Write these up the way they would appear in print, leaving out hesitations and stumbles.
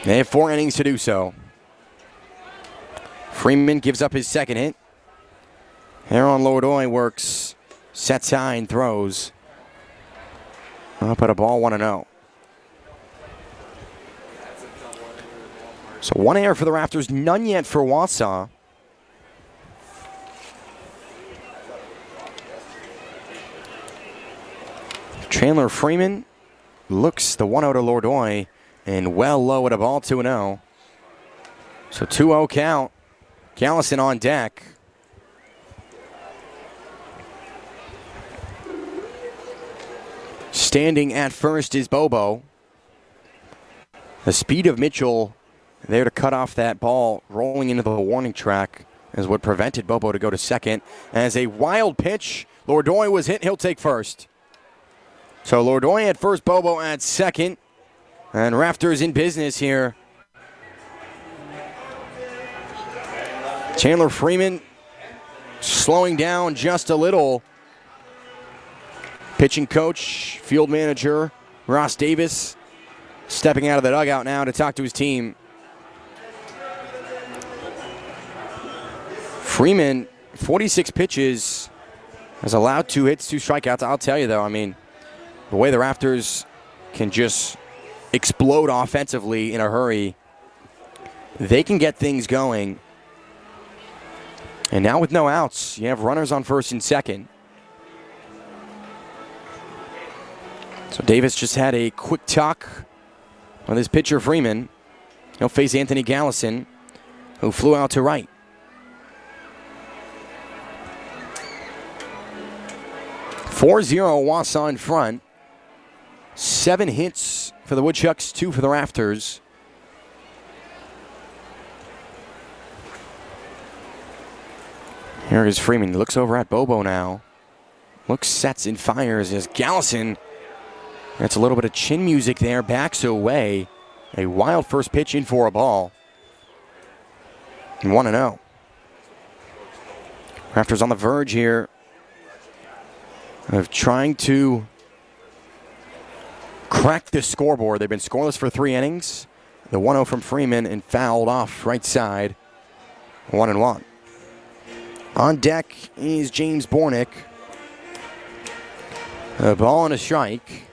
They have 4 innings to do so. Freeman gives up his second hit. Aaron Lourdoy works, sets high and throws. Up at a ball 1-0. So 1 error for the Raptors, none yet for Wausau. Chandler Freeman looks the 1-0 to Lourdoy and well low at a ball 2-0. So 2-0 count. Gallison on deck. Standing at first is Bobo. The speed of Mitchell there to cut off that ball rolling into the warning track is what prevented Bobo to go to second. As a wild pitch, Lourdoy was hit, he'll take first. So Lourdoy at first, Bobo at second. And Raptors in business here. Chandler Freeman slowing down just a little. Pitching coach, field manager, Ross Davis, stepping out of the dugout now to talk to his team. Freeman, 46 pitches, has allowed 2 hits, 2 strikeouts. I'll tell you, though, I mean, the way the Raptors can just explode offensively in a hurry, they can get things going. And now with no outs, you have runners on first and second. So Davis just had a quick talk with his pitcher Freeman. He'll face Anthony Gallison, who flew out to right. (4-0) Wausau in front. 7 hits for the Woodchucks, 2 for the Raptors. Here is Freeman. He looks over at Bobo now. Looks, sets, and fires as Gallison. That's a little bit of chin music there. Backs away. A wild first pitch in for a ball. 1-0. Raptors on the verge here of trying to crack the scoreboard. They've been scoreless for 3 innings. The 1-0 from Freeman and fouled off right side. 1-1. On deck is James Bornick. A ball and a strike.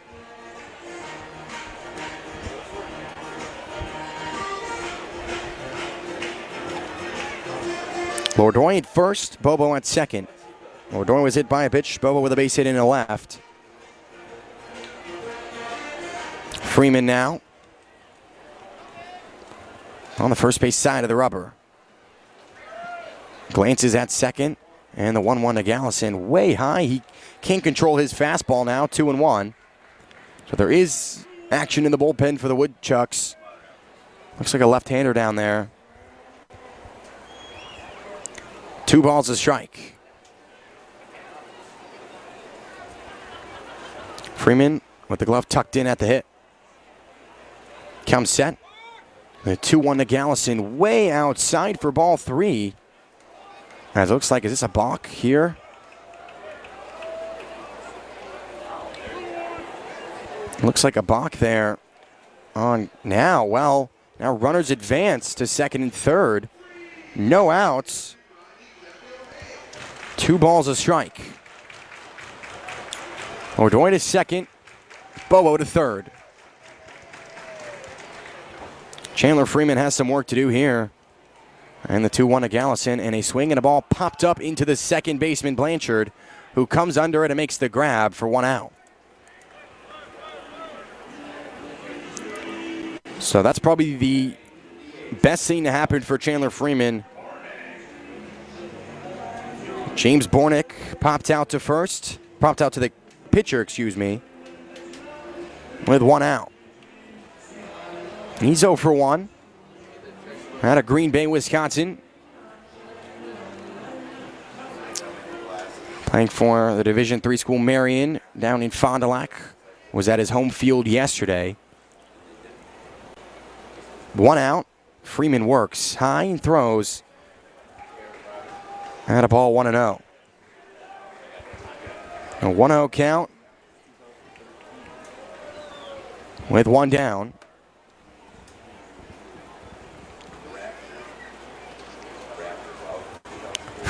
Lourdoy at first, Bobo at second. Lourdoy was hit by a pitch, Bobo with a base hit in the left. Freeman now on the first base side of the rubber. Glances at second, and the 1-1 to Gallison. Way high, he can't control his fastball now, 2-1. So there is action in the bullpen for the Woodchucks. Looks like a left-hander down there. 2 balls a strike. Freeman with the glove tucked in at the hit. Count set. The 2-1 to Gallison, way outside for ball 3. As it looks like, is this a balk here? Looks like a balk there on now. Well, now runners advance to second and third. No outs. 2 balls a strike. Lourdoy to second. Bobo to third. Chandler Freeman has some work to do here. And the 2-1 to Gallison, and a swing and a ball popped up into the second baseman Blanchard, who comes under it and makes the grab for 1 out. So that's probably the best thing to happen for Chandler Freeman. James Bornick popped out to first, popped out to the pitcher, with 1 out. He's 0 for 1. Out of Green Bay, Wisconsin. Playing for the Division III school Marion down in Fond du Lac. Was at his home field yesterday. 1 out. Freeman works high and throws. At a ball 1-0. A 1-0 count. With 1 down.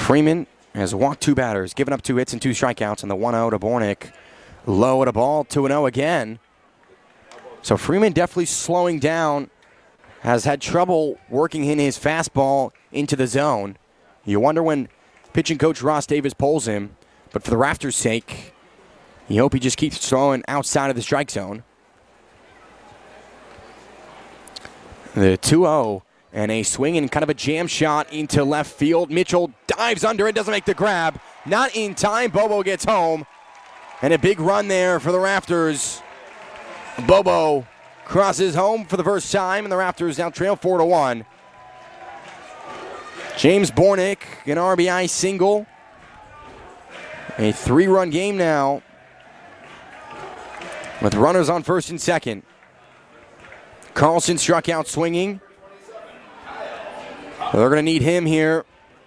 Freeman has walked 2 batters, given up 2 hits and 2 strikeouts, and the 1-0 to Bornick. Low at a ball, 2-0 again. So Freeman definitely slowing down, has had trouble working in his fastball into the zone. You wonder when pitching coach Ross Davis pulls him, but for the Raptors' sake, you hope he just keeps throwing outside of the strike zone. The 2-0 and a swing and kind of a jam shot into left field. Mitchell dives under it, doesn't make the grab. Not in time. Bobo gets home. And a big run there for the Raptors. Bobo crosses home for the first time, and the Raptors now trail 4-1. James Bornick, an RBI single. A 3-run game now with runners on first and second. Carlson struck out swinging. They're going to need him here.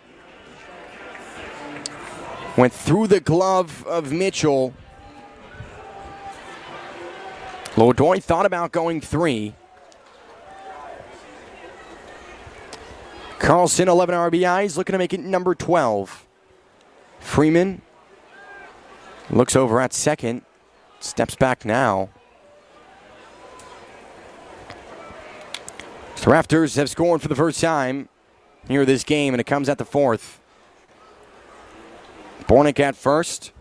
Went through the glove of Mitchell. Lourdoy thought about going 3. Carlson, 11 RBIs, looking to make it number 12. Freeman looks over at second. Steps back now. The Raptors have scored for the first time here this game, and it comes at the 4th. Bornick at first.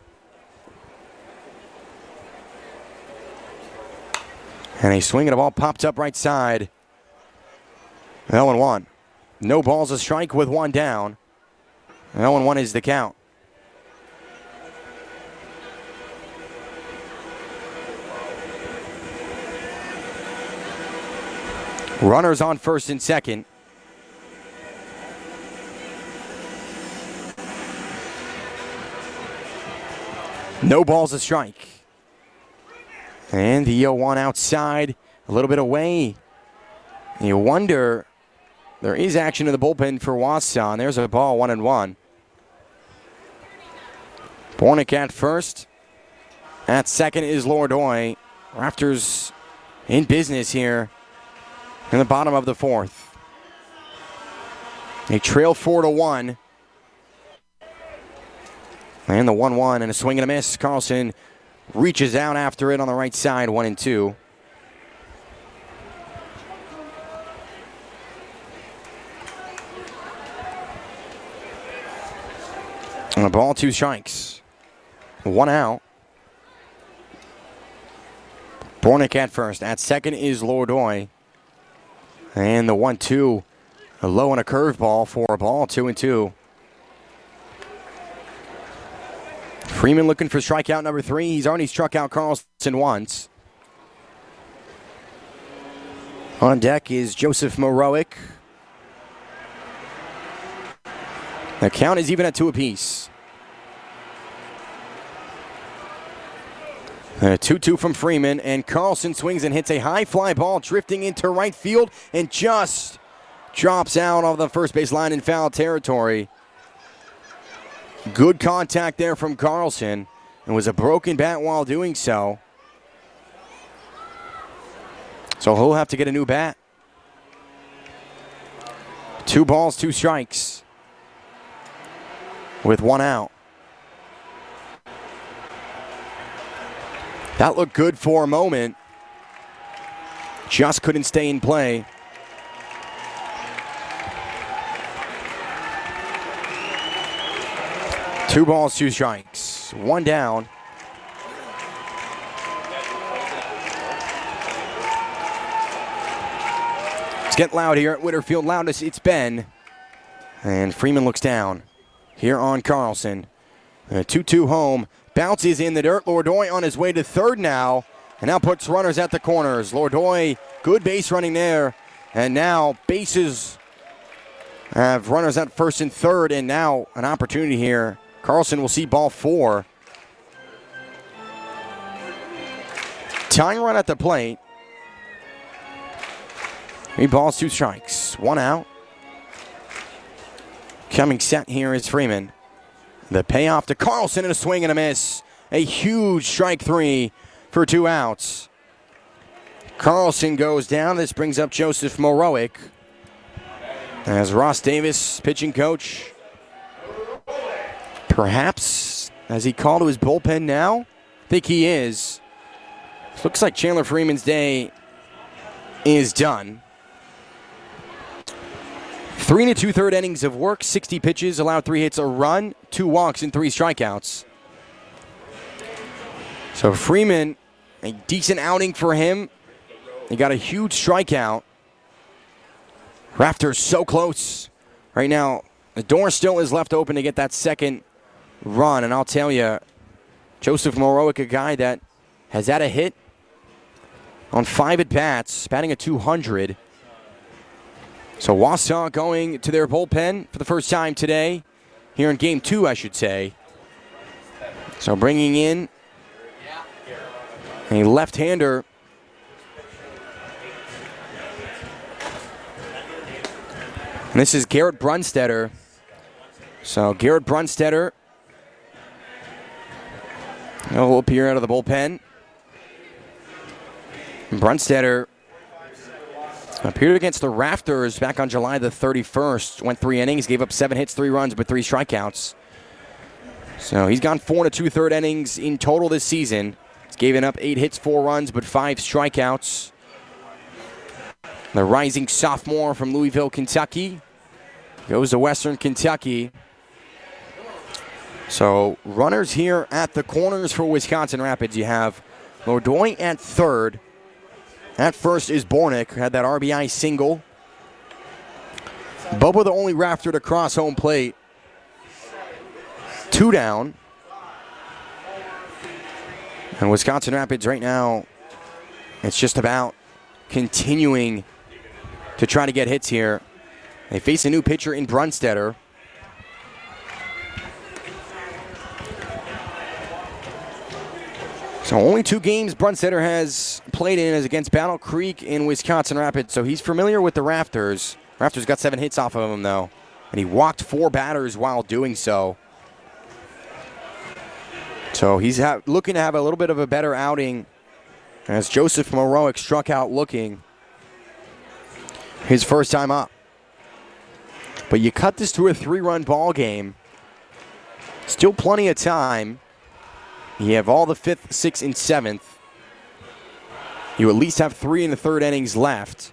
And a swing and a ball popped up right side. 0-1. No balls, a strike with 1 down. 0-1 is the count. Runners on first and second. No balls, a strike. And the 0-1 outside, a little bit away. You wonder, there is action in the bullpen for Wausau. There's a ball, 1-1. Bornick at first. At second is Lourdoy. Raptors in business here in the bottom of the 4th. They trail 4-1. And the 1-1 and a swing and a miss. Carlson reaches out after it on the right side, 1-2. And a ball, 2 strikes. 1 out. Bornick at first. At second is Lourdoy. And the 1-2. A low and a curveball for a ball, 2-2. Freeman looking for strikeout number 3. He's already struck out Carlson once. On deck is Joseph Morowick. The count is even at 2 apiece. A 2-2 from Freeman, and Carlson swings and hits a high fly ball drifting into right field and just drops out of the first base line in foul territory. Good contact there from Carlson. It was a broken bat while doing so. So he'll have to get a new bat. 2 balls, 2 strikes. With 1 out. That looked good for a moment. Just couldn't stay in play. Two balls, 2 strikes. 1 down. It's getting loud here at Whitterfield. Loudest it's been. And Freeman looks down here on Carlson. A 2-2 home. Bounces in the dirt. Lourdoy on his way to third now. And now puts runners at the corners. Lourdoy, good base running there. And now bases have runners at first and third. And now an opportunity here. Carlson will see ball 4. Tying run at the plate. 3 balls, 2 strikes. 1 out. Coming set here is Freeman. The payoff to Carlson and a swing and a miss. A huge strike 3 for 2 outs. Carlson goes down. This brings up Joseph Morowick. As Ross Davis, pitching coach, Perhaps, has he called to his bullpen now? I think he is. Looks like Chandler Freeman's day is done. 3 2/3 innings of work, 60 pitches, allowed 3 hits, a run, 2 walks, and 3 strikeouts. So Freeman, a decent outing for him. He got a huge strikeout. Rafters so close. Right now, the door still is left open to get that second run. And I'll tell you, Joseph Morowick, a guy that has had a hit on 5 at-bats, batting at .200. So Wausau going to their bullpen for the first time today. Here in Game 2, I should say. So bringing in a left-hander. And this is Garrett Brunstetter. So Garrett Brunstetter will appear out of the bullpen. Brunstetter appeared against the Rafters back on July the 31st. Went 3 innings, gave up 7 hits, 3 runs, but 3 strikeouts. So he's gone 4 2/3 innings in total this season. He's given up 8 hits, 4 runs, but 5 strikeouts. The rising sophomore from Louisville, Kentucky, goes to Western Kentucky. So runners here at the corners for Wisconsin Rapids. You have Lodoy at third. At first is Bornick, who had that RBI single. Bubba the only Rafter to cross home plate. 2 down. And Wisconsin Rapids right now, it's just about continuing to try to get hits here. They face a new pitcher in Brunstetter. So only 2 games Brunstetter has played in is against Battle Creek in Wisconsin Rapids, so he's familiar with the Rafters. Rafters got 7 hits off of him, though, and he walked 4 batters while doing so. So he's looking to have a little bit of a better outing as Joseph Morowick struck out looking his first time up. But you cut this to a 3-run ball game. Still plenty of time. You have all the 5th, 6th, and 7th. You at least have 3 in the 3rd innings left.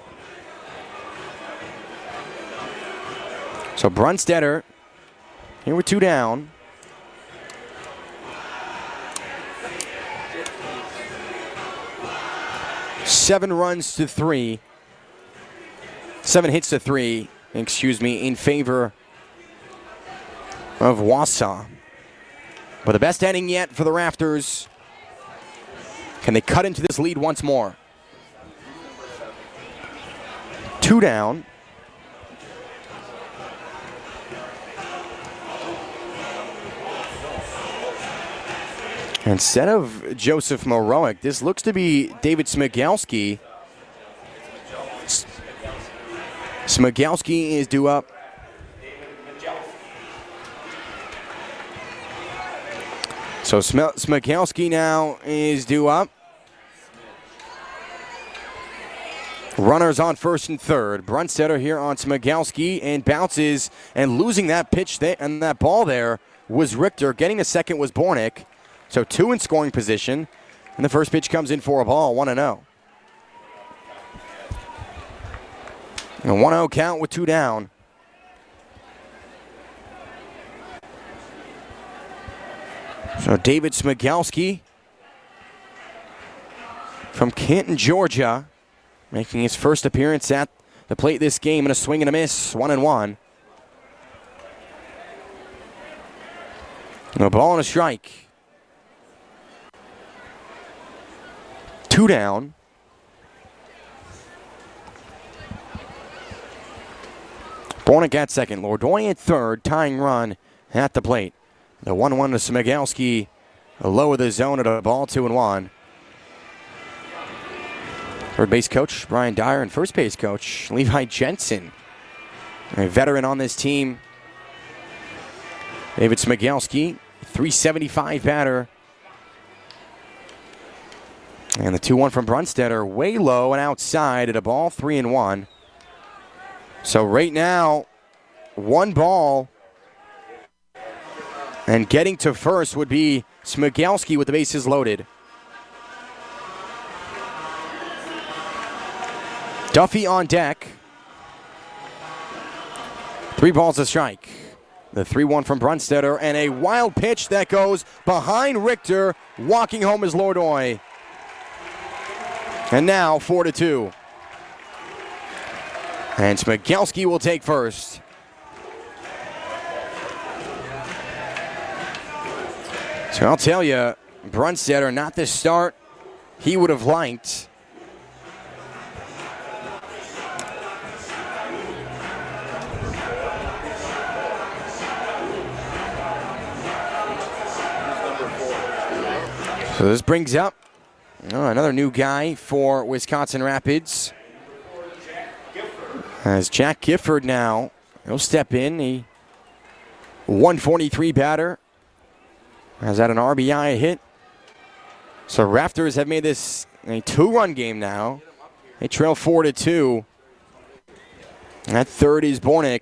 So Brunstetter, here with 2 down. Seven runs to 3. 7 hits to 3, in favor of Wausau. But the best inning yet for the Rafters. Can they cut into this lead once more? 2 down. Instead of Joseph Morowick, this looks to be David Smigelski. Smigelski is due up. So Smigelski now is due up. Runners on first and third. Brunstetter here on Smigelski and bounces, and losing that pitch and that ball there was Richter. Getting the second was Bornick. So 2 in scoring position, and the first pitch comes in for a ball, 1-0. A 1-0 count with 2 down. So David Smigelski from Canton, Georgia, making his first appearance at the plate this game in a swing and a miss, 1-1. A ball and a strike. 2 down. Bornick at second. Lodoy at third. Tying run at the plate. The 1-1 to Smigelski. Low of the zone at a ball, 2-1. Third base coach Brian Dyer and first base coach Levi Jensen. A veteran on this team. David Smigelski, 375 batter. And the 2-1 from Brunstetter, way low and outside at a ball, 3-1. So right now, 1 ball And getting to first would be Smigelski with the bases loaded. Duffy on deck. 3 balls a strike. The 3-1 from Brunstetter, and a wild pitch that goes behind Richter. Walking home is Lordoy. And now 4-2. And Smigelski will take first. So I'll tell you, Brunstetter, not the start he would have liked. So this brings up another new guy for Wisconsin Rapids. As Jack Gifford now, he'll step in. He 143 batter. Has had an RBI hit. So Raptors have made this a 2-run game now. They trail 4-2. At third is Bornick.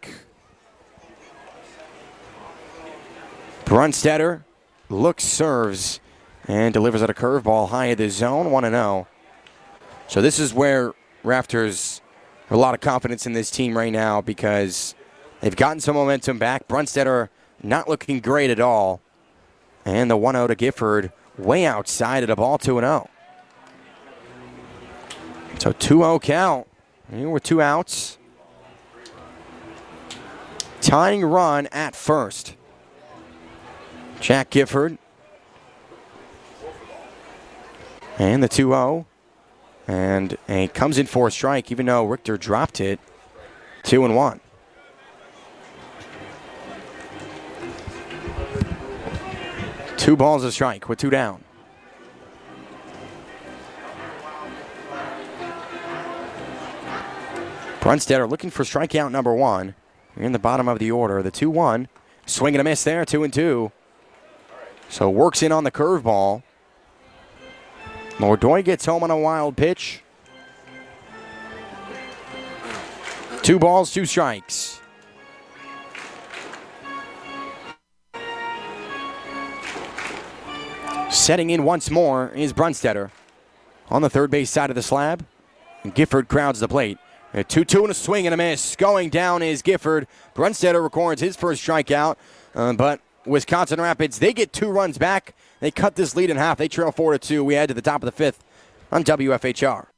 Brunstetter looks, serves, and delivers at a curveball high in the zone, 1-0. So this is where Raptors have a lot of confidence in this team right now because they've gotten some momentum back. Brunstetter not looking great at all. And the 1-0 to Gifford, way outside at a ball, 2-0. So 2-0 count. Here with 2 outs. Tying run at first. Jack Gifford. And the 2-0. And it comes in for a strike, even though Richter dropped it. 2-1. Two balls a strike with 2 down. Brunstetter looking for strikeout number 1. In the bottom of the order. The 2-1. Swing and a miss there, 2-2. So works in on the curveball. Lordoy gets home on a wild pitch. 2 balls, 2 strikes. Setting in once more is Brunstetter. On the third base side of the slab. Gifford crowds the plate. A 2-2 and a swing and a miss. Going down is Gifford. Brunstetter records his first strikeout. But Wisconsin Rapids, they get 2 runs back. They cut this lead in half. They trail 4-2. We head to the top of the 5th on WFHR.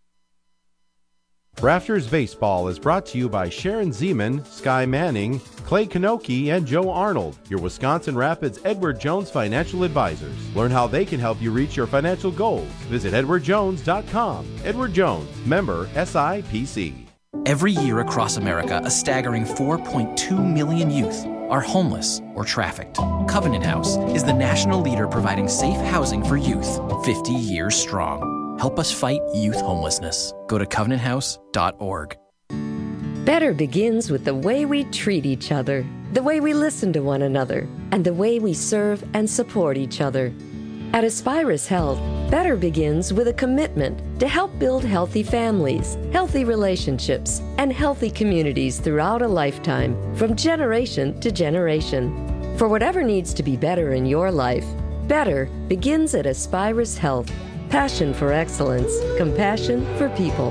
Rafters Baseball is brought to you by Sharon Zeman, Sky Manning, Clay Kanoki, and Joe Arnold, your Wisconsin Rapids Edward Jones financial advisors. Learn how they can help you reach your financial goals. Visit edwardjones.com. Edward Jones, member SIPC. Every year across America, a staggering 4.2 million youth are homeless or trafficked. Covenant House is the national leader providing safe housing for youth, 50 years strong. Help us fight youth homelessness. Go to covenanthouse.org. Better begins with the way we treat each other, the way we listen to one another, and the way we serve and support each other. At Aspirus Health, better begins with a commitment to help build healthy families, healthy relationships, and healthy communities throughout a lifetime, from generation to generation. For whatever needs to be better in your life, better begins at Aspirus Health. Passion for excellence, compassion for people.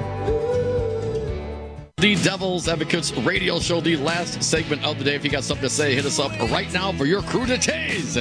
The Devil's Advocates radio show, the last segment of the day. If you got something to say, hit us up right now for your crew to tase at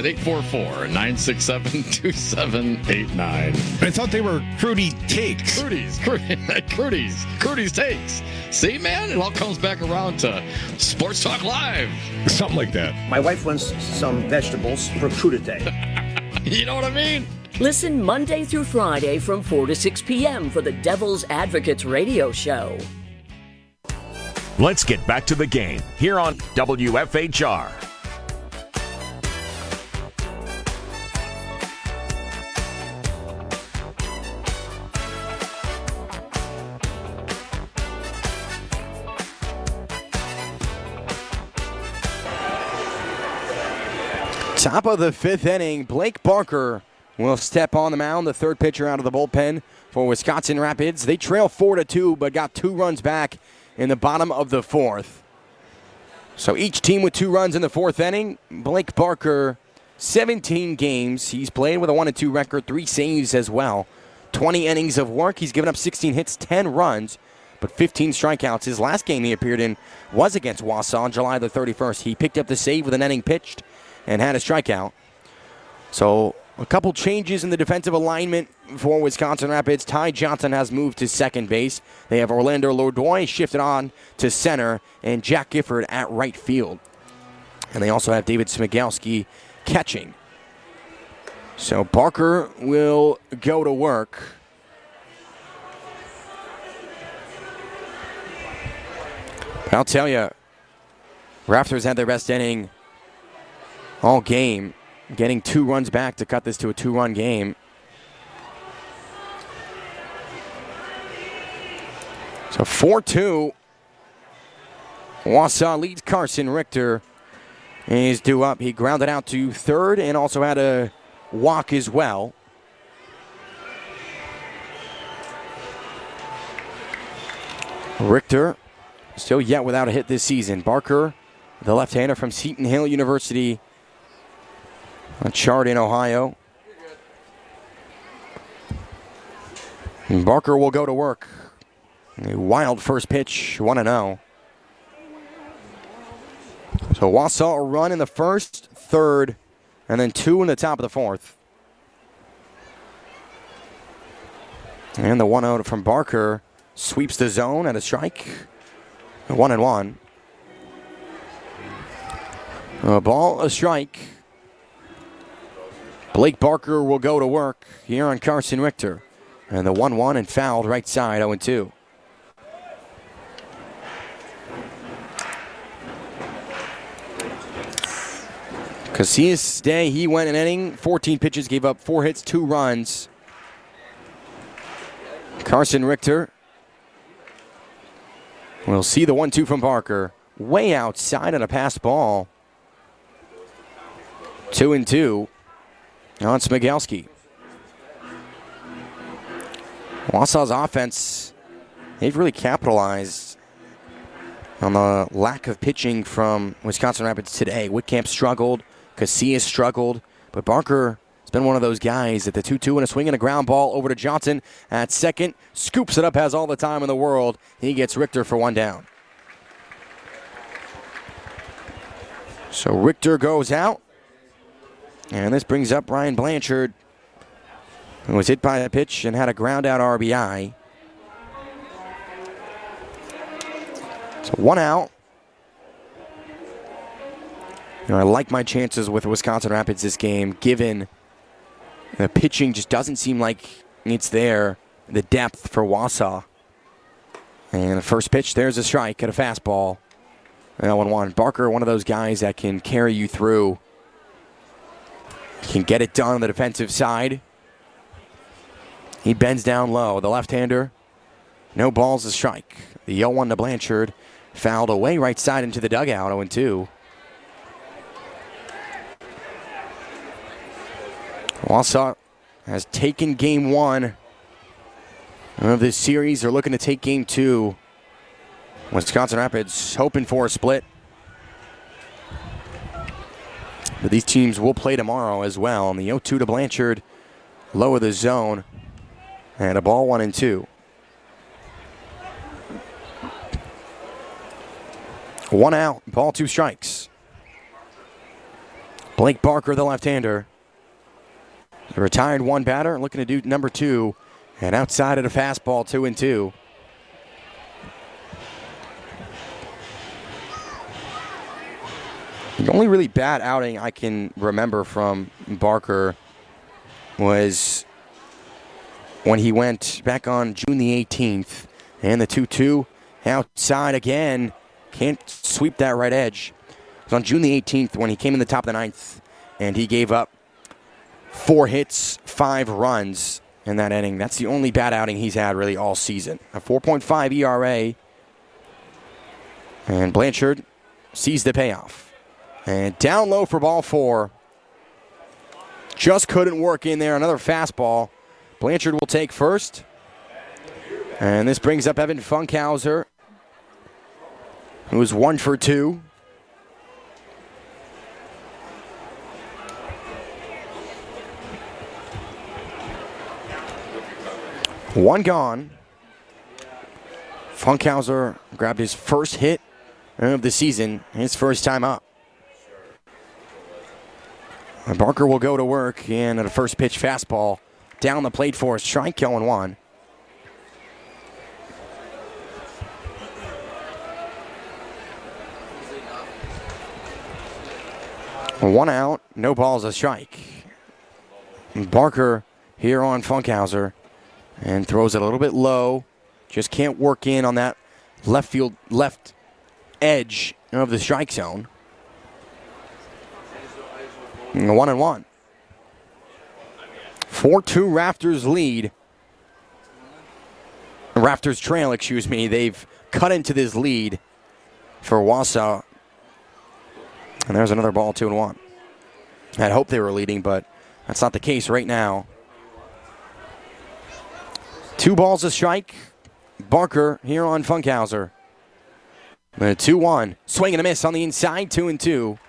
844-967-2789. I thought they were Crudy Takes. Crudy's Takes. See, man, it all comes back around to Sports Talk Live. Something like that. My wife wants some vegetables for crudité. You know what I mean? Listen Monday through Friday from 4 to 6 p.m. for the Devil's Advocates radio show. Let's get back to the game here on WFHR. Top of the 5th inning, Blake Barker will step on the mound, the third pitcher out of the bullpen for Wisconsin Rapids. They trail 4-2, but got 2 runs back in the bottom of the 4th. So each team with 2 runs in the 4th inning. Blake Barker 17 games. He's played with a 1-2 record, 3 saves as well. 20 innings of work. He's given up 16 hits, 10 runs, but 15 strikeouts. His last game he appeared in was against Wausau on July the 31st. He picked up the save with an inning pitched and had a strikeout. So a couple changes in the defensive alignment for Wisconsin Rapids. Ty Johnson has moved to second base. They have Orlando Lourdois shifted on to center and Jack Gifford at right field. And they also have David Smigelski catching. So Barker will go to work. But I'll tell you, Raptors had their best inning all game, getting 2 runs back to cut this to a 2-run game. So 4-2. Wausau leads. Carson Richter is due up. He grounded out to third and also had a walk as well. Richter still yet without a hit this season. Barker, the left-hander from Seton Hill University, a Chardon, Ohio. And Barker will go to work. A wild first pitch, 1-0. So Wausau a run in the first, third, and then 2 in the top of the fourth. And the 1-0 from Barker sweeps the zone at a strike. 1-1. A ball, a strike. Blake Barker will go to work here on Carson Richter. And the 1-1 and fouled right side, 0-2. Casillas Day, he went an inning, 14 pitches, gave up 4 hits, 2 runs. Carson Richter will see the 1-2 from Barker. Way outside on a pass ball. 2-2 on Smigelski. Wausau's offense, they've really capitalized on the lack of pitching from Wisconsin Rapids today. Whitcamp struggled. Casillas struggled, but Barker has been one of those guys at the 2-2 and a swing and a ground ball over to Johnson at second. Scoops it up, has all the time in the world. He gets Richter for 1 down. So Richter goes out, and this brings up Ryan Blanchard, who was hit by a pitch and had a ground out RBI. So 1 out. You know, I like my chances with Wisconsin Rapids this game, given the pitching just doesn't seem like it's there, the depth for Wausau. And the first pitch, there's a strike at a fastball. 0-1. Barker, one of those guys that can carry you through, can get it done on the defensive side. He bends down low. The left-hander, no balls, a strike. The 0-1 to Blanchard, fouled away right side into the dugout, 0-2. Wausau has taken game 1 of this series. They're looking to take game 2. Wisconsin Rapids hoping for a split. But these teams will play tomorrow as well. And the 0-2 to Blanchard, low of the zone. And a ball 1-2. 1 out, ball 2 strikes. Blake Barker, the left-hander. The retired 1 batter, looking to do number 2. And outside of the fastball, 2-2. The only really bad outing I can remember from Barker was when he went back on June the 18th. And the 2-2 outside again. Can't sweep that right edge. It was on June the 18th when he came in the top of the 9th. And he gave up 4 hits, 5 runs in that inning. That's the only bad outing he's had really all season. A 4.5 ERA. And Blanchard sees the payoff. And down low for ball 4. Just couldn't work in there. Another fastball. Blanchard will take first. And this brings up Evan Funkhauser, who was 1 for 2. One gone. Funkhauser grabbed his first hit of the season, his first time up. And Barker will go to work, and at a first pitch fastball down the plate for a strike, 0-1. One out, no balls, a strike. Barker here on Funkhauser and throws it a little bit low. Just can't work in on that left edge of the strike zone. 1-1. 4-2 Raptors lead. Raptors trail, excuse me. They've cut into this lead for Wausau. And there's another ball, 2-1. I'd hope they were leading, but that's not the case right now. 2 balls a strike. Barker here on Funkhauser. 2-1. Swing and a miss on the inside, 2-2.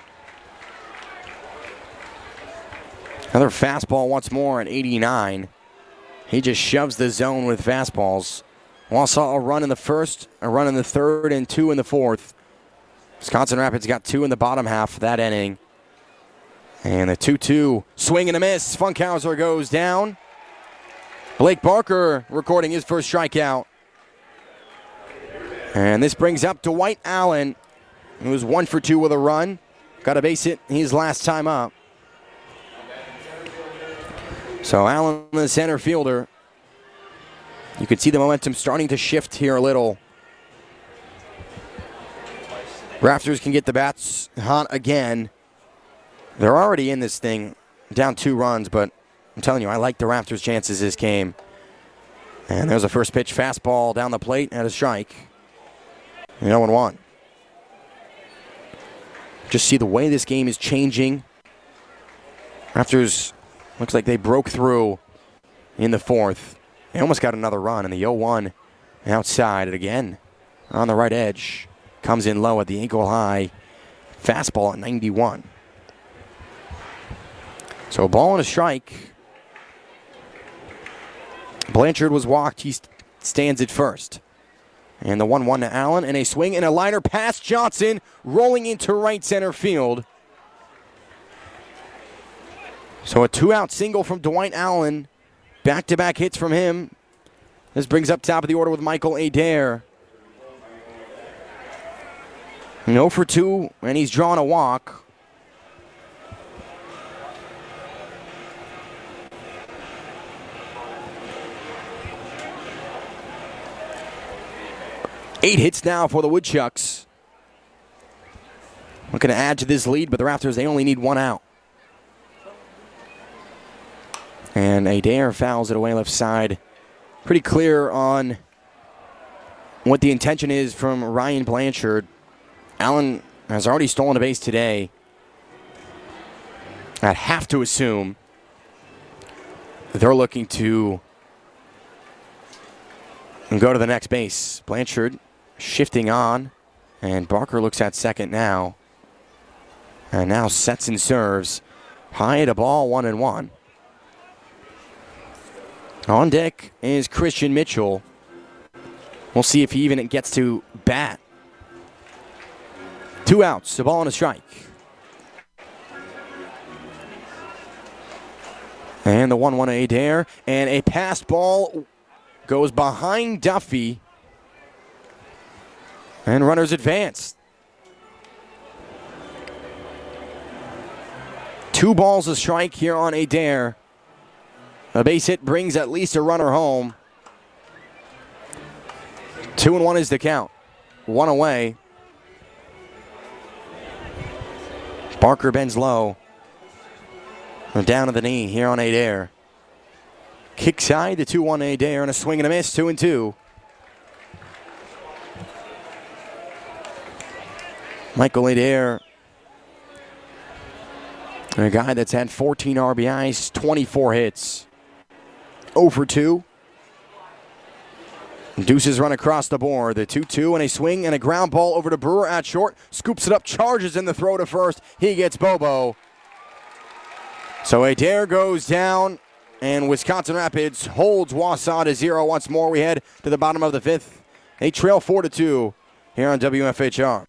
Another fastball once more at 89. He just shoves the zone with fastballs. Wausau a run in the first, a run in the third, and 2 in the fourth. Wisconsin Rapids got 2 in the bottom half of that inning. And the 2-2 swing and a miss. Funkhauser goes down. Blake Barker recording his first strikeout. And this brings up Dwight Allen, who was 1 for 2 with a run. Got a base hit his last time up. So Allen, the center fielder. You can see the momentum starting to shift here a little. Raptors can get the bats hot again. They're already in this thing, down 2 runs, but I'm telling you, I like the Raptors' chances this game. And there's a first pitch fastball down the plate at a strike. 0-1. Just see the way this game is changing. Raptors, looks like they broke through in the fourth. They almost got another run, and the 0-1 outside. And again, on the right edge. Comes in low at the ankle high. Fastball at 91. So a ball and a strike. Blanchard was walked. He stands at first. And the 1-1 to Allen. And a swing and a liner past Johnson. Rolling into right center field. So a 2-out single from Dwight Allen. Back-to-back hits from him. This brings up top of the order with Michael Adair. 0 for 2, and he's drawn a walk. Eight hits now for the Woodchucks. Looking to add to this lead, but the Raptors, they only need 1 out. And Adair fouls it away left side. Pretty clear on what the intention is from Ryan Blanchard. Allen has already stolen a base today. I'd have to assume they're looking to go to the next base. Blanchard shifting on, and Barker looks at second now. And now sets and serves. High at a ball, 1-1. On deck is Christian Mitchell. We'll see if he even gets to bat. 2 outs, a ball and a strike. And the 1-1 Adair. And a pass ball goes behind Duffy. And runners advance. 2 balls a strike here on Adair. A base hit brings at least a runner home. 2-1 is the count. 1 away. Barker bends low. Down to the knee here on Adair. Kick side, the 2-1 Adair, and a swing and a miss, 2-2. Michael Adair, a guy that's had 14 RBIs, 24 hits. 0 for 2. Deuces run across the board. The 2-2 and a swing and a ground ball over to Brewer at short. Scoops it up, charges in the throw to first. He gets Bobo. So Adair goes down, and Wisconsin Rapids holds Wausau to 0 once more. We head to the bottom of the fifth. They trail 4-2 here on WFHR.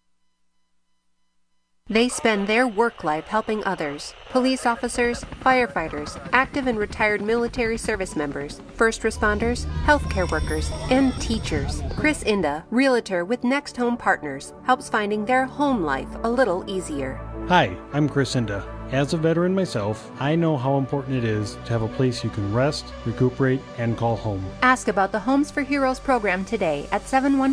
They spend their work life helping others. Police officers, firefighters, active and retired military service members, first responders, healthcare workers, and teachers. Chris Inda, realtor with Next Home Partners, helps finding their home life a little easier. Hi, I'm Chris Inda. As a veteran myself, I know how important it is to have a place you can rest, recuperate, and call home. Ask about the Homes for Heroes program today at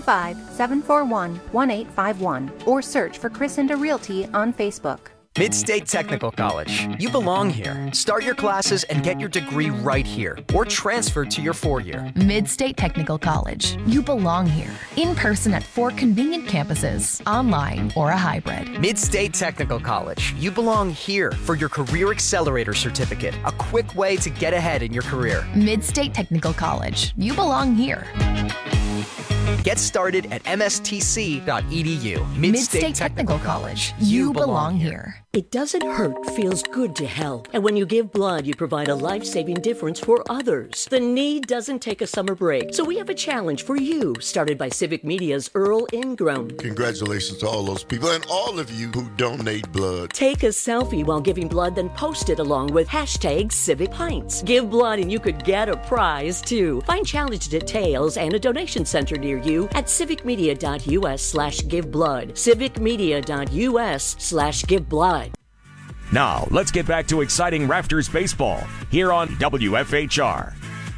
715-741-1851 or search for Chris Inda Realty on Facebook. Mid-State Technical College. You belong here. Start your classes and get your degree right here, or transfer to your 4-year. Mid-State Technical College. You belong here. In person at 4 convenient campuses, online or a hybrid. Mid-State Technical College. You belong here for your Career Accelerator Certificate, a quick way to get ahead in your career. Mid-State Technical College. You belong here. Get started at mstc.edu. Mid-State Technical College. You belong here. It doesn't hurt, feels good to help. And when you give blood, you provide a life-saving difference for others. The need doesn't take a summer break. So we have a challenge for you, started by Civic Media's Earl Ingram. Congratulations to all those people and all of you who donate blood. Take a selfie while giving blood, then post it along with #CivicPints. Give blood and you could get a prize, too. Find challenge details and a donation center near you at civicmedia.us/giveblood. civicmedia.us/giveblood. Now, let's get back to exciting Raptors baseball here on WFHR.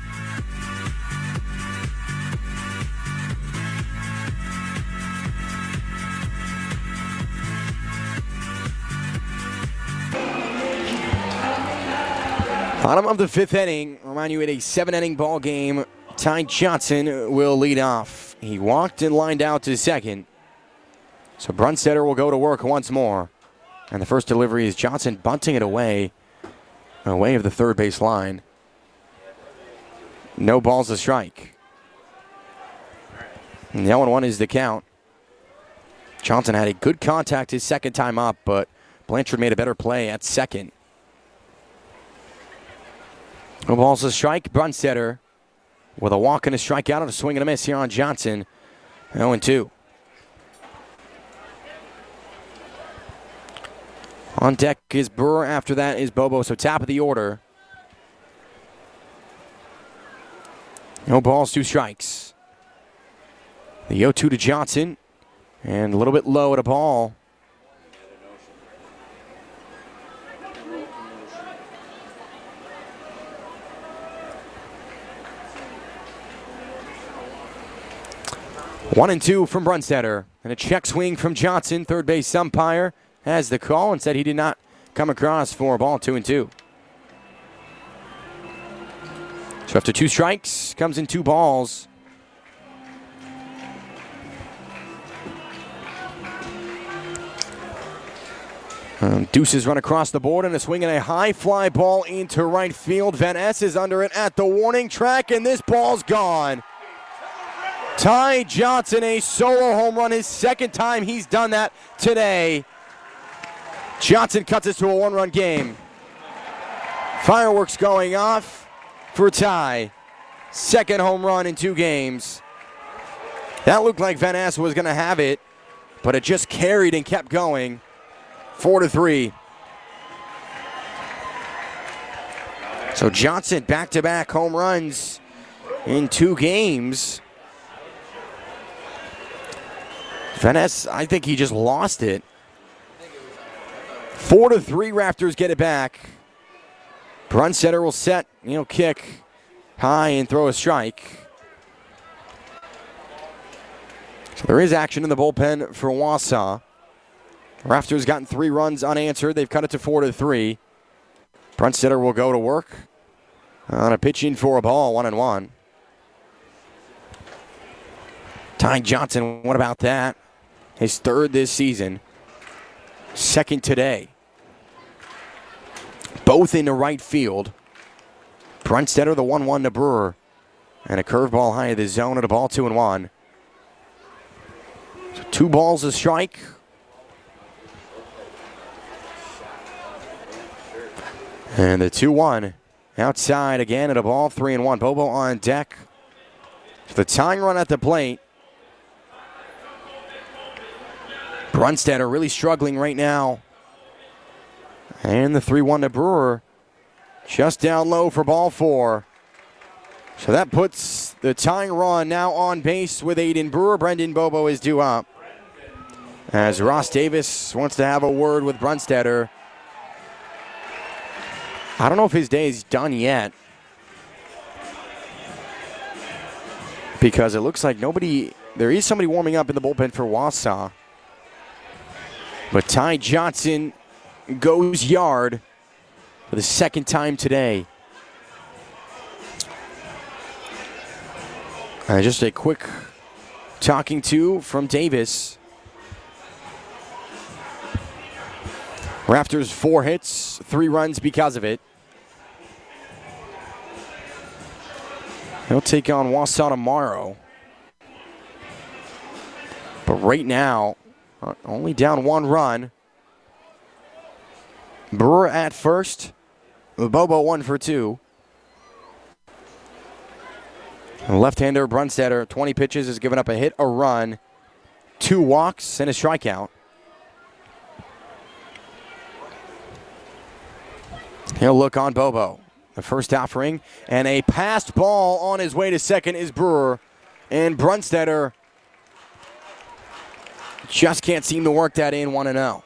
Bottom of the fifth inning. Remind you, at a 7-inning ball game, Ty Johnson will lead off. He walked and lined out to second. So Brunstetter will go to work once more. And the first delivery is Johnson bunting it away of the third base line. No balls to strike. And the 0-1 is the count. Johnson had a good contact his second time up, but Blanchard made a better play at second. No balls to strike. Brunstetter with a walk and a strikeout and a swing and a miss here on Johnson. 0-2. On deck is Brewer. After that is Bobo. So top of the order. No balls, 2 strikes. The 0-2 to Johnson. And a little bit low at a ball. One and 2 from Brunstetter. And a check swing from Johnson. Third base umpire has the call and said he did not come across for a ball. 2-2. So after 2 strikes, comes in 2 balls. Deuces run across the board and a swing and a high fly ball into right field. Van Ness is under it at the warning track, and this ball's gone. Ty Johnson, a solo home run, his second time he's done that today. Johnson cuts it to a 1-run game. Fireworks going off for Ty. Second home run in 2 games. That looked like Van Ness was going to have it, but it just carried and kept going. 4-3. So Johnson back-to-back home runs in 2 games. Van Ness, I think he just lost it. 4-3, Raptors get it back. Brunstetter will set, kick high and throw a strike. So there is action in the bullpen for Wausau. Raptors gotten 3 runs unanswered. They've cut it to 4-3. Brunstetter will go to work on a pitch in for a ball, 1-1. Ty Johnson, what about that? His 3rd this season. 2nd today. Both into right field. Brunstetter, the 1-1 to Brewer. And a curveball high of the zone at a ball, 2-1. So 2 balls a strike. And the 2-1 Outside again at a ball, 3-1. Bobo on deck. The tying run at the plate. Brunstetter really struggling right now. And the 3-1 to Brewer. Just down low for ball 4. So that puts the tying run now on base with Aiden Brewer. Brendan Bobo is due up. As Ross Davis wants to have a word with Brunstetter. I don't know if his day is done yet. Because it looks like there is somebody warming up in the bullpen for Wausau. But Ty Johnson goes yard for the second time today. Just a quick talking to from Davis. Raptors 4 hits, 3 runs because of it. He'll take on Wausau tomorrow. But right now, only down 1 run. Brewer at first. Bobo 1 for 2. Left-hander Brunstetter, 20 pitches, has given up a hit, a run, 2 walks, and a strikeout. He'll look on Bobo. The first offering, and a passed ball on his way to second is Brewer. And Brunstetter just can't seem to work that in, 1-0.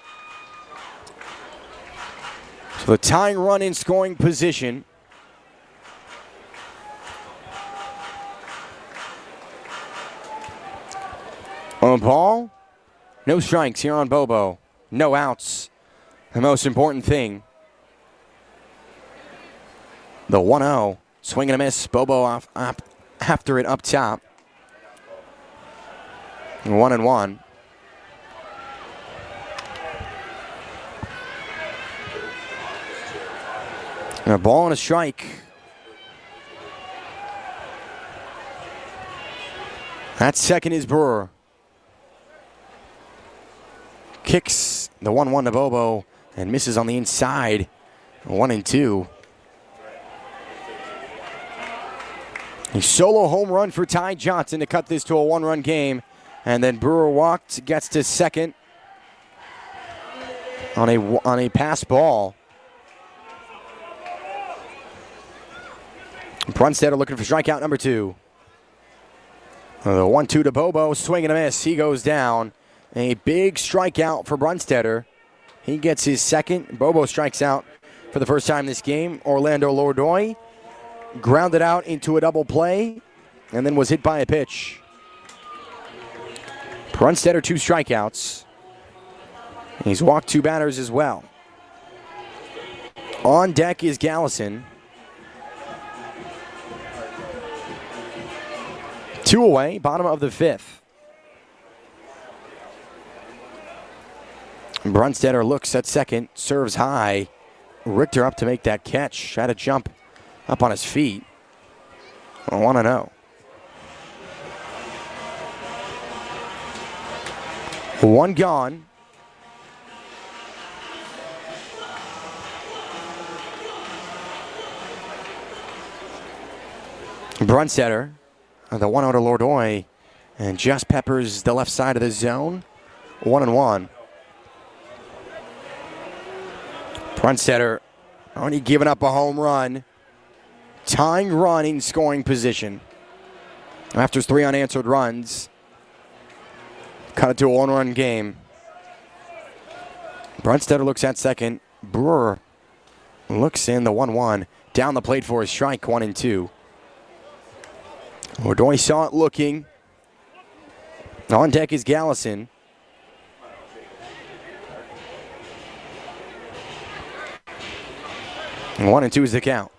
So the tying run in scoring position. On ball, no strikes here on Bobo. No outs. The most important thing. The 1-0. Swing and a miss. Bobo off after it up top. 1-1. And a ball and a strike. That second is Brewer. Kicks the 1-1 to Bobo and misses on the inside. 1-2. A solo home run for Ty Johnson to cut this to a 1-run game. And then Brewer walked, gets to second on a pass ball. Brunstetter looking for strikeout number 2. The 1-2 to Bobo, swing and a miss. He goes down. A big strikeout for Brunstetter. He gets his second. Bobo strikes out for the first time this game. Orlando Lourdoy grounded out into a double play and then was hit by a pitch. Brunstetter 2 strikeouts. He's walked 2 batters as well. On deck is Gallison. 2 away, bottom of the 5th. Brunstetter looks at second, serves high. Richter up to make that catch. Had to jump up on his feet. 1-0. 1 gone. Brunstetter, the 1-0 to Lourdoy, and just peppers the left side of the zone. 1-1. Brunstetter only giving up a home run. Tying run in scoring position. After 3 unanswered runs. Cut it to a 1-run game. Brunstetter looks at second. Brewer looks in the 1-1. Down the plate for a strike, 1-2. Lourdoy saw it looking. On deck is Gallison. And 1-2 is the count.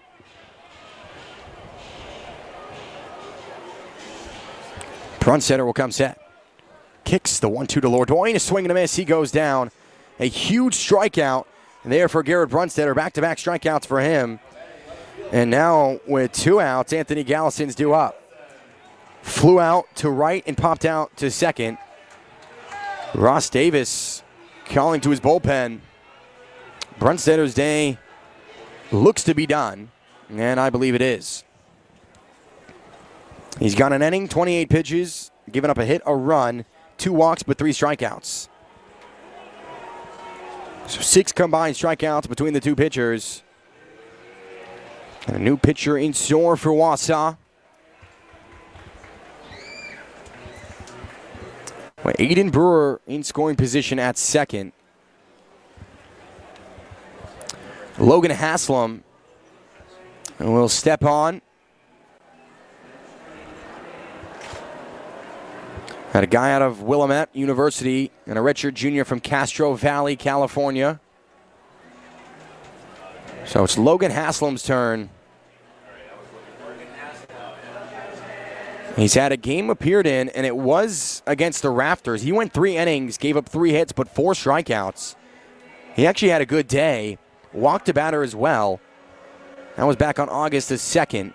Brunstetter will come set. Kicks the 1-2 to Lourdoy. A swing and a miss. He goes down. A huge strikeout there for Garrett Brunstetter. Back-to-back strikeouts for him. And now with 2 outs, Anthony Gallison's due up. Flew out to right and popped out to second. Ross Davis calling to his bullpen. Brunstetter's day looks to be done. And I believe it is. He's got an inning, 28 pitches, given up a hit, a run, 2 walks, but 3 strikeouts. So 6 combined strikeouts between the 2 pitchers. And a new pitcher in store for Wausau. Aiden Brewer in scoring position at second. Logan Haslam will step on. Had a guy out of Willamette University and a redshirt junior from Castro Valley, California. So it's Logan Haslam's turn. He's had a game appeared in, and it was against the Rafters. He went 3 innings, gave up 3 hits, but 4 strikeouts. He actually had a good day. Walked a batter as well. That was back on August the 2nd.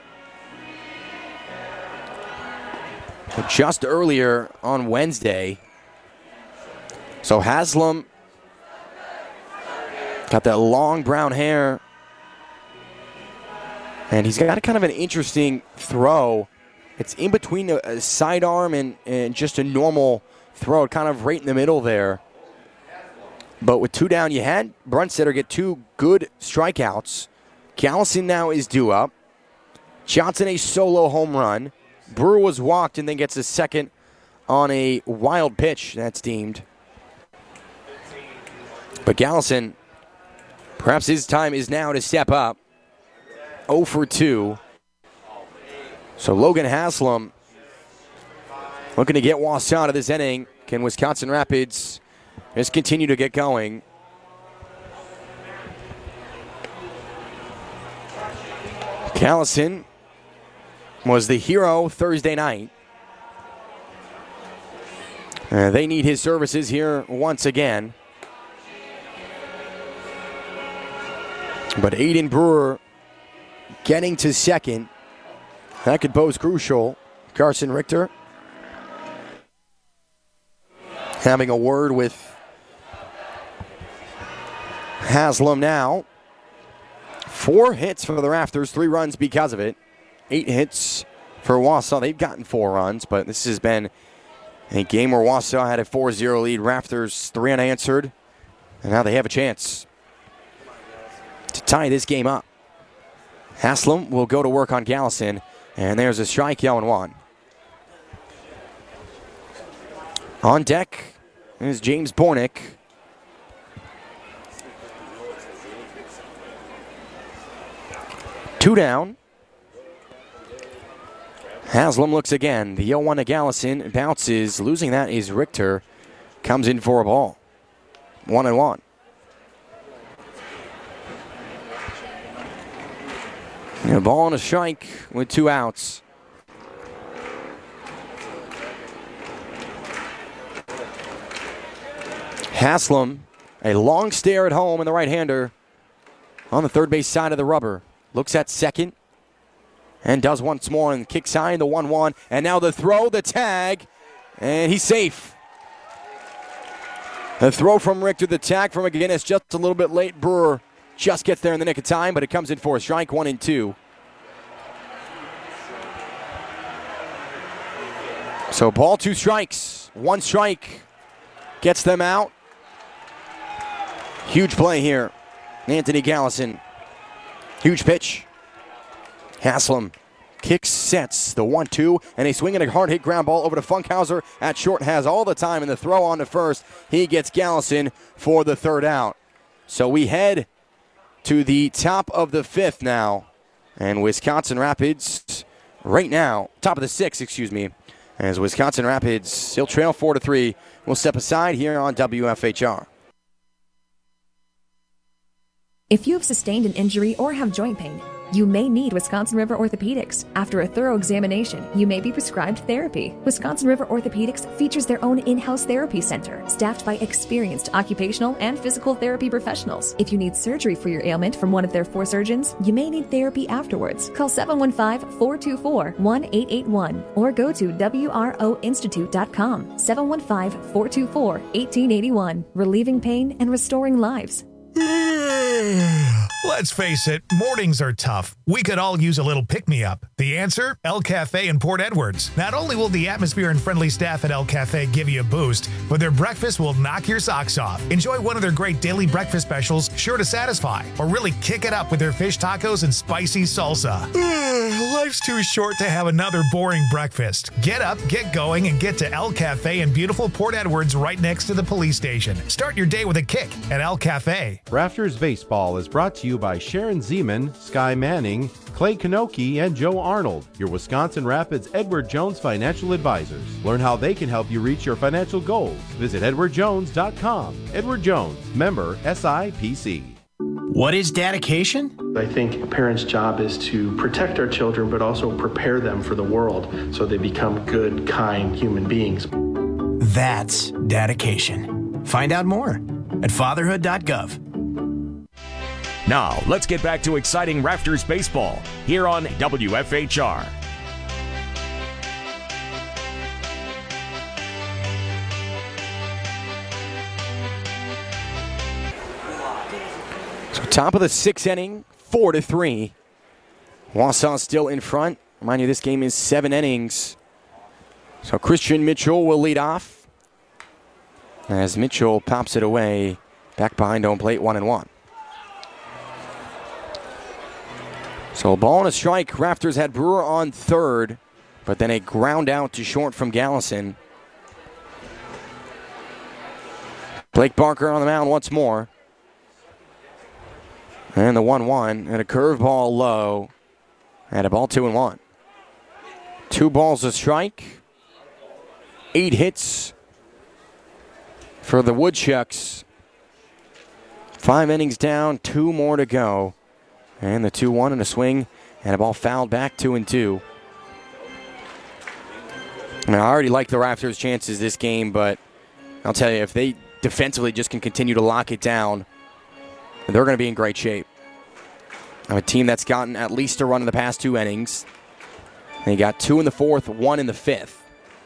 Just earlier on Wednesday. So Haslam got that long brown hair. And he's got kind of an interesting throw. It's in between a sidearm and just a normal throw, kind of right in the middle there. But with 2 down, you had Brunstetter get 2 good strikeouts. Gallison now is due up. Johnson a solo home run. Brewer was walked and then gets a second on a wild pitch, that's deemed. But Gallison, perhaps his time is now to step up. 0 for 2. So Logan Haslam looking to get Wausau out of this inning. Can Wisconsin Rapids just continue to get going? Gallison was the hero Thursday night. They need his services here once again. But Aiden Brewer getting to second. That could pose crucial. Carson Richter having a word with Haslam now. 4 hits for the Rafters, 3 runs because of it. 8 hits for Wausau. They've gotten 4 runs, but this has been a game where Wausau had a 4-0 lead. Rafters 3 unanswered, and now they have a chance to tie this game up. Haslam will go to work on Gallison, and there's a strike, 0-1. On deck is James Bornick. Two down. Haslam looks again. The 0-1 to Gallison bounces. Losing that is Richter. Comes in for a ball. 1-1. A ball and a strike with 2 outs. Haslam, a long stare at home in the right-hander on the third base side of the rubber. Looks at second and does once more and kicks high, the 1-1. And now the throw, the tag, and he's safe. The throw from Richter, the tag from McGinnis just a little bit late. Brewer just gets there in the nick of time, but it comes in for a strike, 1-2. So ball, 2 strikes. 1 strike gets them out. Huge play here. Anthony Gallison. Huge pitch. Haslam kicks, sets the 1-2, and a swing and a hard hit ground ball over to Funkhauser at short. Has all the time, and the throw on to first. He gets Gallison for the 3rd out. So we head to the top of the 5th now. And Wisconsin Rapids right now, top of the 6th, excuse me, as Wisconsin Rapids still trail 4-3. We'll step aside here on WFHR. If you have sustained an injury or have joint pain, you may need Wisconsin River Orthopedics. After a thorough examination, you may be prescribed therapy. Wisconsin River Orthopedics features their own in-house therapy center, staffed by experienced occupational and physical therapy professionals. If you need surgery for your ailment from one of their 4 surgeons, you may need therapy afterwards. Call 715-424-1881 or go to WROinstitute.com. 715-424-1881. Relieving pain and restoring lives. Let's face it, mornings are tough. We could all use a little pick-me-up. The answer? El Cafe in Port Edwards. Not only will the atmosphere and friendly staff at El Cafe give you a boost, but their breakfast will knock your socks off. Enjoy one of their great daily breakfast specials, sure to satisfy. Or really kick it up with their fish tacos and spicy salsa. Life's too short to have another boring breakfast. Get up, get going, and get to El Cafe in beautiful Port Edwards right next to the police station. Start your day with a kick at El Cafe. Rafters Baseball is brought to you by Sharon Zeman, Sky Manning, Clay Kanoki, and Joe Arnold, your Wisconsin Rapids Edward Jones financial advisors. Learn how they can help you reach your financial goals. Visit edwardjones.com. Edward Jones, member SIPC. What is dedication? I think a parent's job is to protect our children, but also prepare them for the world so they become good, kind human beings. That's dedication. Find out more at fatherhood.gov. Now, let's get back to exciting Rafters baseball here on WFHR. So top of the sixth inning, 4-3. Wausau still in front. Remind you, this game is 7 innings. So Christian Mitchell will lead off as Mitchell pops it away back behind home plate, 1-1. So a ball and a strike. Rafters had Brewer on third, but then a ground out to short from Gallison. Blake Barker on the mound once more. And the 1-1, and a curveball low, and a ball 2-1. 2 balls a strike. 8 hits for the Woodchucks. 5 innings down, 2 more to go. And the 2-1 and a swing, and a ball fouled back, 2-2. I already like the Rafters' chances this game, but I'll tell you, if they defensively just can continue to lock it down, they're going to be in great shape. A team that's gotten at least a run in the past 2 innings. They got 2 in the 4th, 1 in the 5th.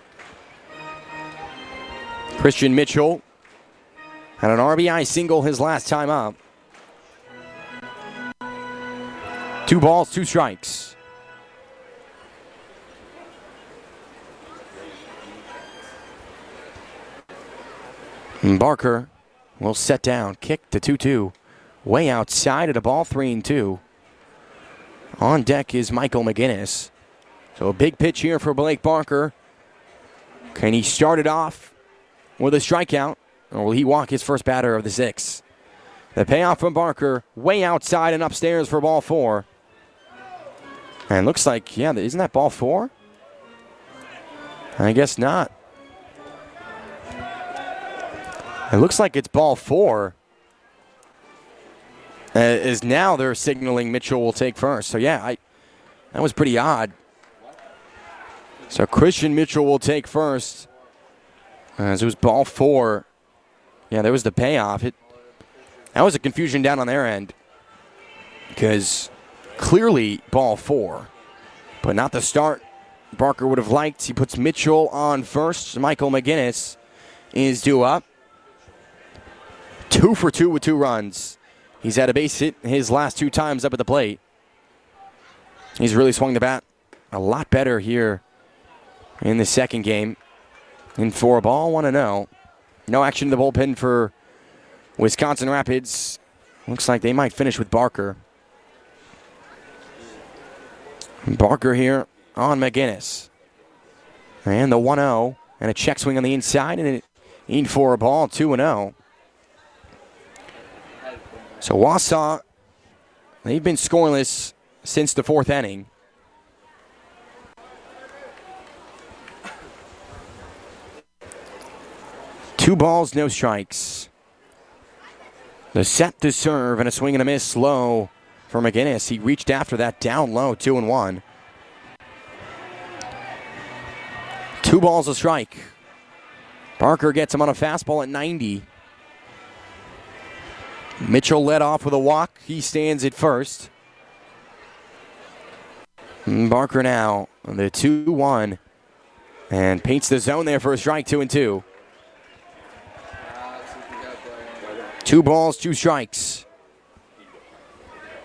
Christian Mitchell had an RBI single his last time up. 2 balls, 2 strikes. And Barker will set down. Kick to 2-2. Way outside at a ball, 3-2. On deck is Michael McGinnis. So a big pitch here for Blake Barker. Can he start it off with a strikeout, or will he walk his first batter of the 6th? The payoff from Barker, way outside and upstairs for ball 4. And looks like, yeah, isn't that ball 4? I guess not. It looks like it's ball 4. As now they're signaling Mitchell will take first. So, yeah, that was pretty odd. So Christian Mitchell will take first. As it was ball 4. Yeah, there was the payoff. That was a confusion down on their end. Because clearly ball 4. But not the start Barker would have liked. He puts Mitchell on first. Michael McGinnis is due up. 2 for 2 with 2 runs. He's had a base hit his last 2 times up at the plate. He's really swung the bat a lot better here in the second game. In for a ball, 1-0. No action in the bullpen for Wisconsin Rapids. Looks like they might finish with Barker. Barker here on McGinnis. And the 1-0. And a check swing on the inside. And in for a ball, 2-0. So Wausau, they've been scoreless since the 4th inning. Two balls, no strikes. The set to serve and a swing and a miss low for McGinnis. He reached after that down low, 2-1. 2 balls, a strike. Barker gets him on a fastball at 90. Mitchell led off with a walk. He stands at first. Barker now, the 2-1. And paints the zone there for a strike, 2-2. 2 balls, 2 strikes.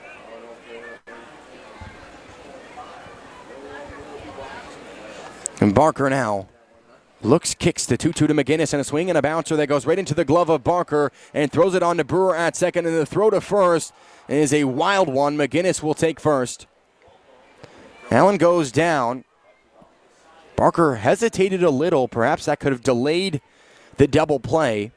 And Barker now kicks the 2-2 to McGinnis, and a swing and a bouncer that goes right into the glove of Barker and throws it on to Brewer at second, and the throw to first is a wild one. McGinnis will take first. Allen goes down. Barker hesitated a little. Perhaps that could have delayed the double play.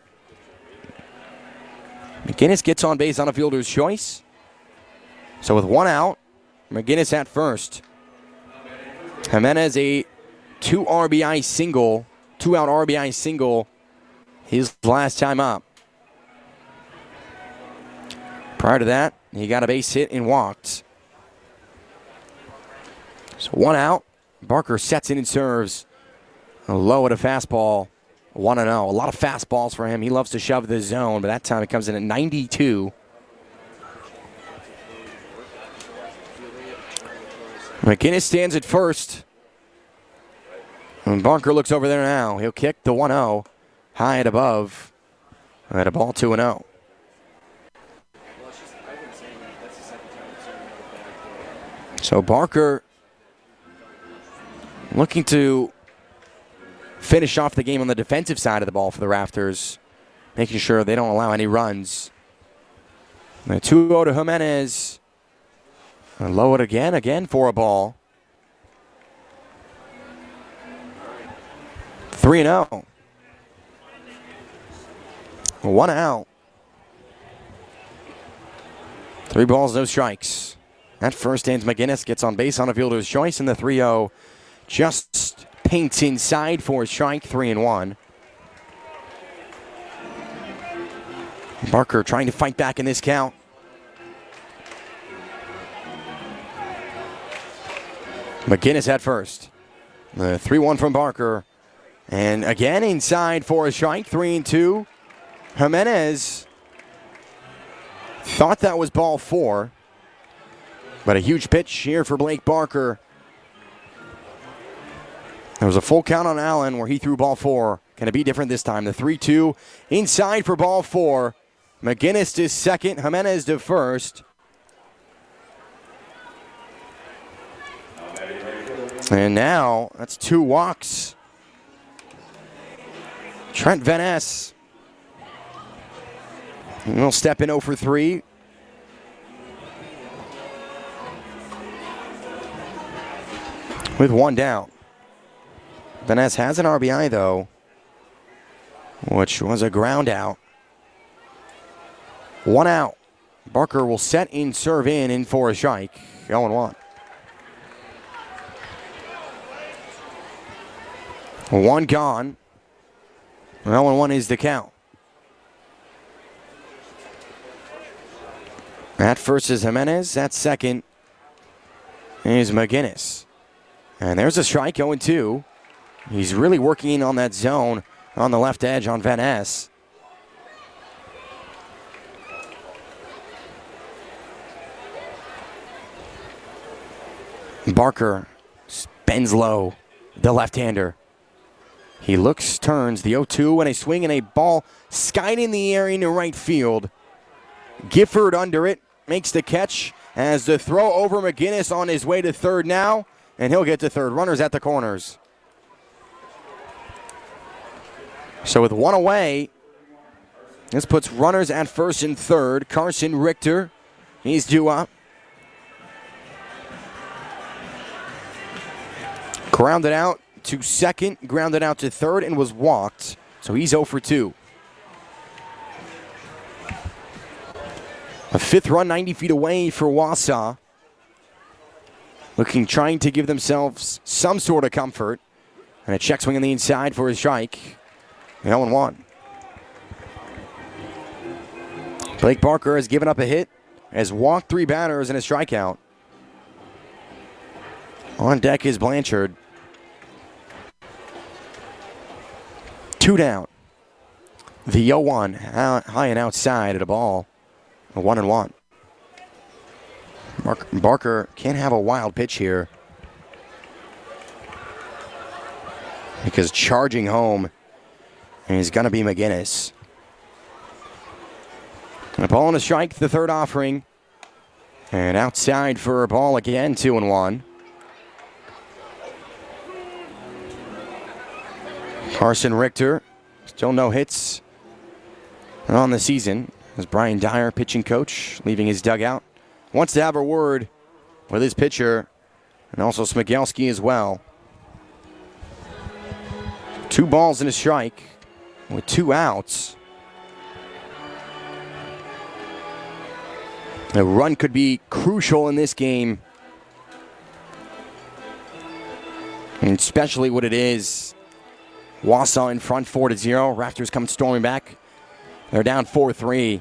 McGinnis gets on base on a fielder's choice. So with one out, McGinnis at first. Jimenez a two-out RBI single his last time up. Prior to that, he got a base hit and walked. So one out. Barker sets in and serves. Low at a fastball. 1-0. A lot of fastballs for him. He loves to shove the zone, but that time it comes in at 92. McGinnis stands at first. And Barker looks over there now. He'll kick the 1-0 high and above at a ball 2-0. So Barker looking to finish off the game on the defensive side of the ball for the Rafters, making sure they don't allow any runs. 2-0 to Jimenez. And low it again for a ball. 3-0. 1 out. 3 balls, no strikes. At first, stands McGinnis, gets on base on a fielder's choice, and the 3-0 just paints inside for a strike, 3-1. Barker trying to fight back in this count. McGinnis at first. The 3-1 from Barker. And again inside for a strike, 3-2. Jimenez thought that was ball 4. But a huge pitch here for Blake Barker. There was a full count on Allen where he threw ball 4. Can it be different this time? The 3-2 inside for ball 4. McGinnis to second, Jimenez to first. And now that's 2 walks. Trent Van Ness will step in 0 for 3. With 1 down. Van Ness has an RBI, though, which was a ground out. 1 out. Barker will set in, serve in for a strike. 0-1. 1 gone. 0-1 is the count. At first is Jimenez. At second is McGinnis. And there's a strike, 0-2. He's really working on that zone on the left edge on Van Ness. Barker bends low, the left-hander. He looks, turns, the 0-2, and a swing and a ball skied in the air into right field. Gifford under it, makes the catch as the throw over McGinnis on his way to third now, and he'll get to third. Runners at the corners. So with 1 away, this puts runners at first and third. Carson Richter, he's due up. Grounded out to second, grounded out to third, and was walked. So he's 0 for 2. A 5th run 90 feet away for Wausau. Trying to give themselves some sort of comfort. And a check swing on the inside for a strike. 0-1. Blake Barker has given up a hit, has walked 3 batters and a strikeout. On deck is Blanchard. 2 down. The 0-1 high and outside at a ball. A 1-1. Barker can't have a wild pitch here, because charging home is going to be McGinnis. A ball and a strike, the 3rd offering. And outside for a ball again, 2-1. Carson Richter, still no hits on the season, as Brian Dyer, pitching coach, leaving his dugout, wants to have a word with his pitcher and also Smigelski as well. 2 balls and a strike with 2 outs. A run could be crucial in this game, and especially what it is. Wausau in front 4-0. Raptors come storming back. They're down 4-3.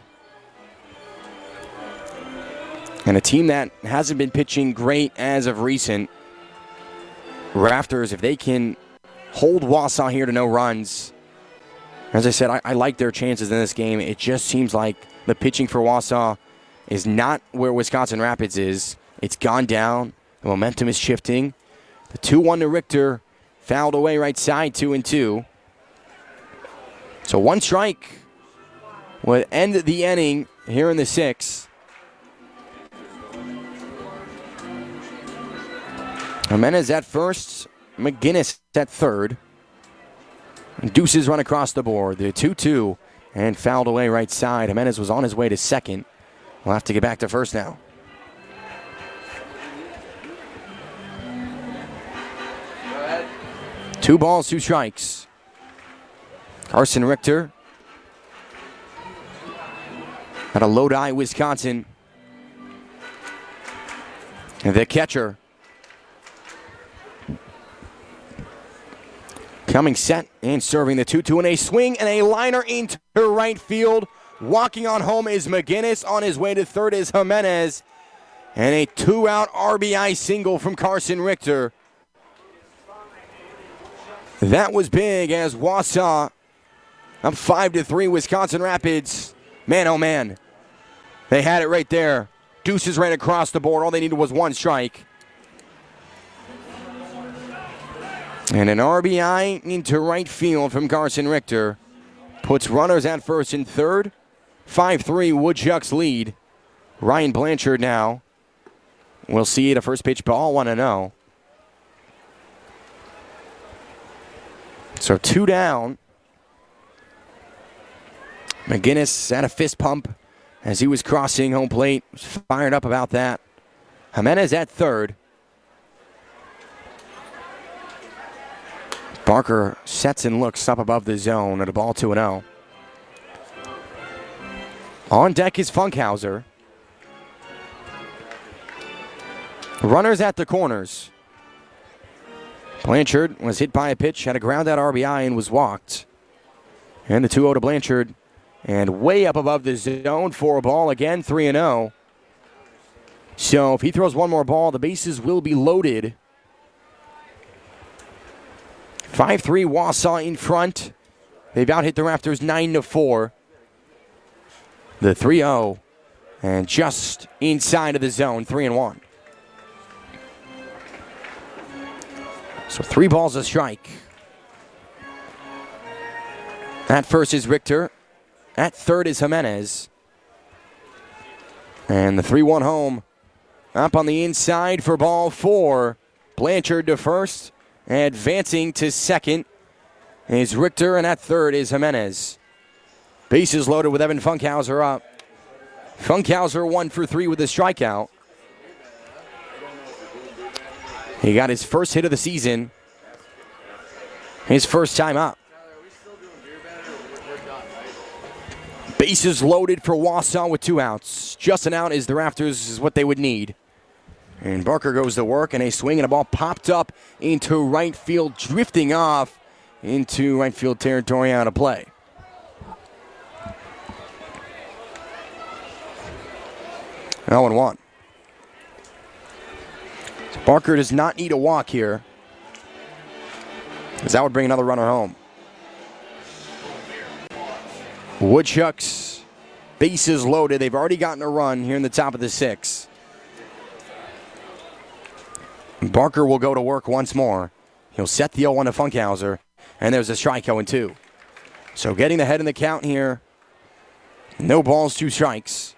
And a team that hasn't been pitching great as of recent. Raptors, if they can hold Wausau here to no runs, as I said, I like their chances in this game. It just seems like the pitching for Wausau is not where Wisconsin Rapids is. It's gone down. The momentum is shifting. The 2-1 to Richter, fouled away right side, 2-2. So 1 strike would end the inning here in the 6th. Jimenez at first, McGinnis at third. Deuces run across the board. The 2-2 and fouled away right side. Jimenez was on his way to second. We'll have to get back to first now. Two balls, 2 strikes. Carson Richter out of Lodi, Wisconsin. And the catcher coming set and serving the 2-2, and a swing and a liner into right field. Walking on home is McGinnis. On his way to third is Jimenez. And a 2-out RBI single from Carson Richter. That was big as Wausau up 5-3. Wisconsin Rapids. Man, oh man. They had it right there. Deuces ran across the board. All they needed was 1 strike. And an RBI into right field from Carson Richter puts runners at first and third. 5-3 Woodchucks lead. Ryan Blanchard now. We'll see it a first pitch ball, 1-0. So 2 down. McGinnis had a fist pump as he was crossing home plate. Was fired up about that. Jimenez at third. Barker sets and looks up above the zone at a ball 2-0. On deck is Funkhauser. Runners at the corners. Blanchard was hit by a pitch, had a ground-out RBI, and was walked. And the 2-0 to Blanchard. And way up above the zone for a ball again, 3-0. So if he throws 1 more ball, the bases will be loaded. 5-3 Wausau in front. They've out-hit the Raptors 9-4. The 3-0. And just inside of the zone, 3-1. So 3 balls a strike. At first is Richter. At third is Jimenez. And the 3-1 home. Up on the inside for ball 4. Blanchard to first. Advancing to second is Richter, and at third is Jimenez. Bases loaded with Evan Funkhauser up. Funkhauser 1 for 3 with a strikeout. He got his first hit of the season. His first time up. Bases loaded for Wausau with 2 outs. Just an out is the Raptors is what they would need. And Barker goes to work, and a swing and a ball popped up into right field, drifting off into right field territory out of play. Now 1-1. So Barker does not need a walk here, as that would bring another runner home. Woodchucks, bases loaded. They've already gotten a run here in the top of the 6th. Barker will go to work once more. He'll set the 0-1 to Funkhauser, and there's a strike 0-2. So getting the head in the count here. No balls, 2 strikes.